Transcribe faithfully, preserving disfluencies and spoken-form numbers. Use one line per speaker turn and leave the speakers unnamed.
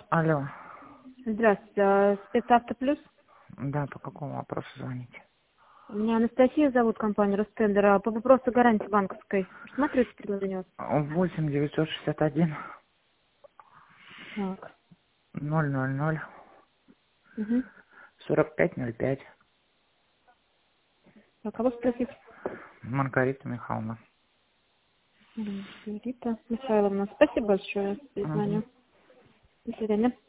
Алло.
Здравствуйте, а, спецавто плюс?
Да, по какому вопросу звоните?
Меня Анастасия зовут, компания Ростендер. А по вопросу гарантии банковской. Смотрите предложение у вас.
восемь девятьсот шестьдесят один
Так.
ноль ноль ноль
Угу.
сорок пять ноль пять.
А кого спросить?
Маргарита Михайловна.
Рита Михайловна. Спасибо большое за
Угу.
внимание. До свидания.